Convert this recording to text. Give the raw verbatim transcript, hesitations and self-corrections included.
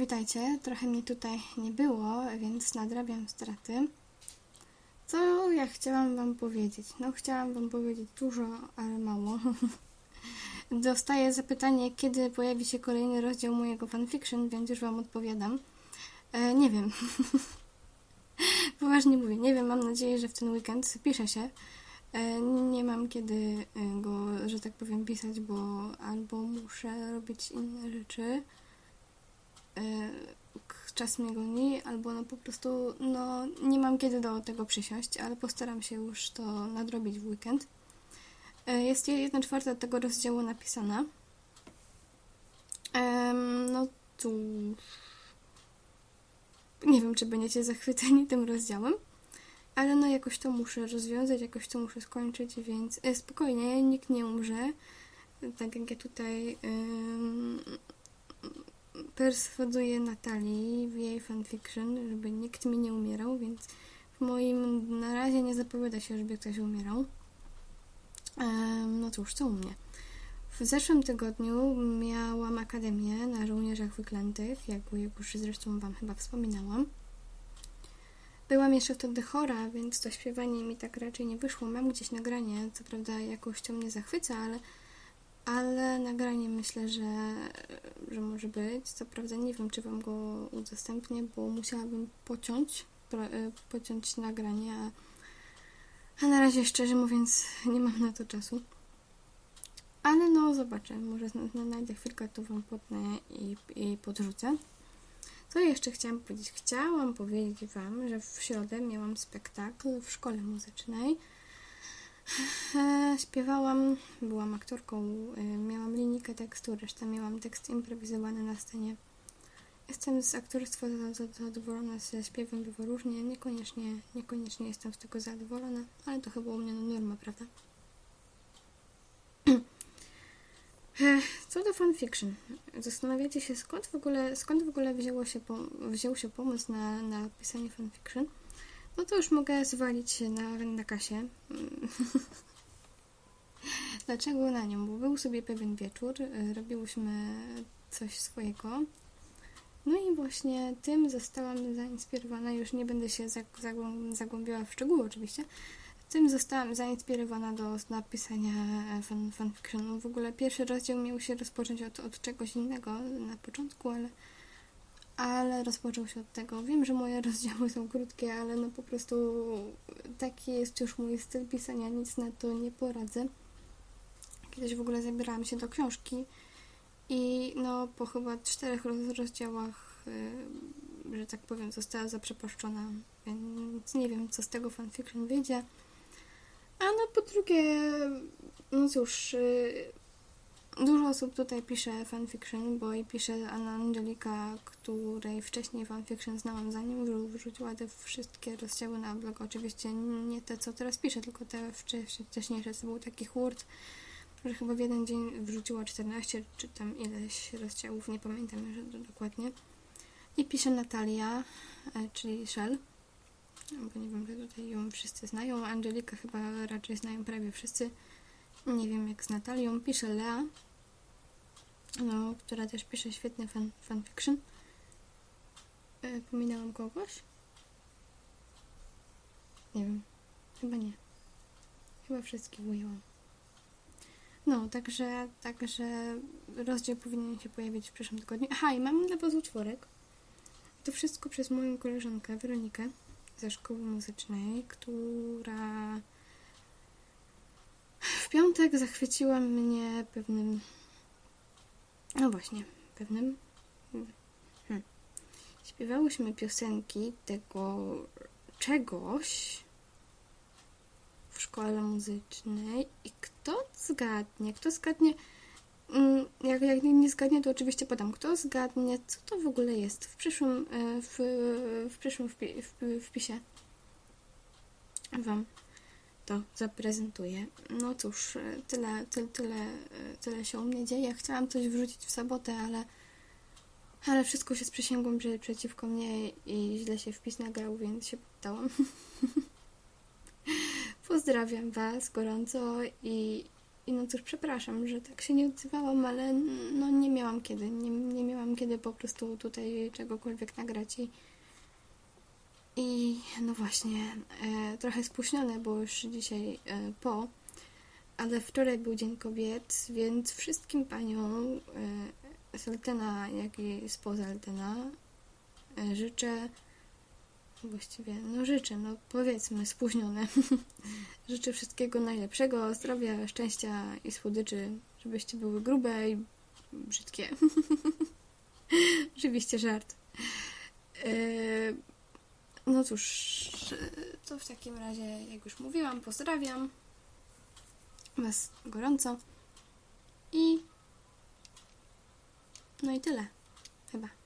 witajcie. Trochę mnie tutaj nie było, więc nadrabiam straty. Co ja chciałam wam powiedzieć? No, chciałam wam powiedzieć dużo, ale mało. Dostaję zapytanie, kiedy pojawi się kolejny rozdział mojego fanfiction, więc już wam odpowiadam. E, nie wiem. Poważnie mówię, nie wiem, mam nadzieję, że w ten weekend pisze się. E, nie mam kiedy go, że tak powiem, pisać, bo albo muszę robić inne rzeczy, e, czas mnie goni, albo no po prostu no nie mam kiedy do tego przysiąść, ale postaram się już to nadrobić w weekend. E, jest jedna czwarta tego rozdziału napisana. E, no cóż, nie wiem, czy będziecie zachwyceni tym rozdziałem, ale no jakoś to muszę rozwiązać, jakoś to muszę skończyć, więc e, spokojnie, nikt nie umrze. Tak jak ja tutaj yy, perswaduję Natalii w jej fanfiction, żeby nikt mi nie umierał, więc w moim na razie nie zapowiada się, żeby ktoś umierał. Yy, no cóż, co u mnie? W zeszłym tygodniu miałam akademię na żołnierzach wyklętych, jak już zresztą wam chyba wspominałam. Byłam jeszcze wtedy chora, więc to śpiewanie mi tak raczej nie wyszło. Mam gdzieś nagranie, co prawda jakością mnie zachwyca, ale, ale nagranie myślę, że, że może być. Co prawda nie wiem, czy wam go udostępnię, bo musiałabym pociąć, pociąć nagranie, a, a na razie szczerze mówiąc nie mam na to czasu. Ale no zobaczę, może znajdę chwilkę, to wam potnę i, i podrzucę. Co jeszcze chciałam powiedzieć? Chciałam powiedzieć wam, że w środę miałam spektakl w szkole muzycznej. E, śpiewałam, byłam aktorką, e, miałam linijkę tekstu, resztę miałam tekst improwizowany na scenie. Jestem z aktorstwa zadowolona, ze śpiewem bywa różnie, niekoniecznie, niekoniecznie jestem z tego zadowolona, ale to chyba u mnie norma, prawda? Co do fanfiction, zastanawiacie się, skąd w ogóle, skąd w ogóle wzięło się, wziął się pomysł na, na pisanie fanfiction? No to już mogę zwalić się na, na Kasię. Dlaczego na nią? Bo był sobie pewien wieczór, robiłyśmy coś swojego. No i właśnie tym zostałam zainspirowana, już nie będę się zagłębiała w szczegóły oczywiście, tym zostałam zainspirowana do napisania fan, fanfictionu. W ogóle pierwszy rozdział miał się rozpocząć od, od czegoś innego na początku, ale, ale rozpoczął się od tego. Wiem, że moje rozdziały są krótkie, ale no po prostu taki jest już mój styl pisania, nic na to nie poradzę. Kiedyś w ogóle zabierałam się do książki i no po chyba czterech rozdziałach, yy, że tak powiem, została zaprzepaszczona, więc nie wiem, co z tego fanfiction wyjdzie. A no po drugie, no cóż, yy, dużo osób tutaj pisze fanfiction, bo i pisze Anna Angelika, której wcześniej fanfiction znałam, zanim wrzuciła te wszystkie rozdziały na blog. Oczywiście nie te, co teraz piszę, tylko te wcześniejsze. To był taki hurt, że chyba w jeden dzień wrzuciła czternaście czy tam ileś rozdziałów, nie pamiętam już dokładnie. I pisze Natalia, czyli Shell, bo nie wiem, że tutaj ją wszyscy znają. Angelika chyba raczej znają prawie wszyscy. Nie wiem jak z Natalią. Pisze Lea, no, która też pisze świetny fan, fanfiction. E, pominęłam kogoś? Nie wiem. Chyba nie. Chyba wszystkich ujęłam. No, także, także rozdział powinien się pojawić w przyszłym tygodniu. Aha, i mam dla was utworek. To wszystko przez moją koleżankę Weronikę ze szkoły muzycznej, która w piątek zachwyciła mnie pewnym, no właśnie, pewnym hmm. śpiewałyśmy piosenki tego czegoś w szkole muzycznej i kto zgadnie, kto zgadnie, jak, jak nie zgadnie, to oczywiście podam, kto zgadnie, co to w ogóle jest w przyszłym, w, w przyszłym wpi, w, wpisie wam to zaprezentuję. No cóż, tyle, tyle, tyle, tyle się u mnie dzieje. Chciałam coś wrzucić w sobotę, ale ale wszystko się sprzysięgło przeciwko mnie i źle się wpis nagrał, więc się poddałam. Pozdrawiam was gorąco i I no cóż, przepraszam, że tak się nie odzywałam, ale no nie miałam kiedy, nie, nie miałam kiedy po prostu tutaj czegokolwiek nagrać i, i no właśnie, e, trochę spóźnione, bo już dzisiaj e, po, ale wczoraj był Dzień Kobiet, więc wszystkim paniom e, z Eltena, jak i spoza Eltena e, życzę, właściwie, no życzę, no powiedzmy spóźnione, życzę wszystkiego najlepszego, zdrowia, szczęścia i słodyczy, żebyście były grube i brzydkie. Oczywiście żart. Yy, no cóż, to w takim razie, jak już mówiłam, pozdrawiam Was gorąco i no i tyle, chyba.